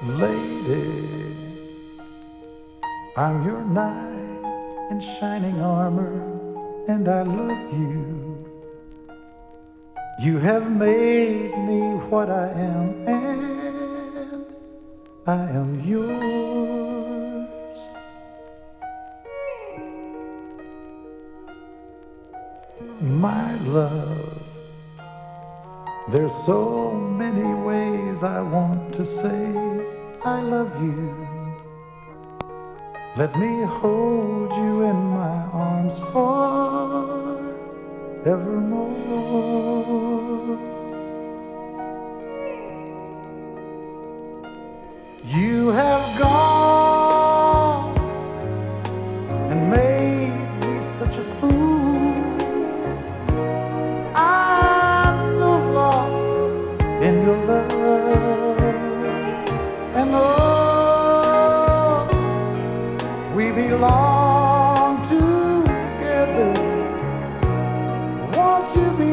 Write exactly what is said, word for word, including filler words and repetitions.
Lady, I'm your knight in shining armor, and I love you. You have made me what I am, and I am yours. My love, there's so many ways I want to say I love you. Let me hold you in my arms forevermore. You have gone and made me such a fool. I'm so lost in your love. And oh, we belong together. Won't you be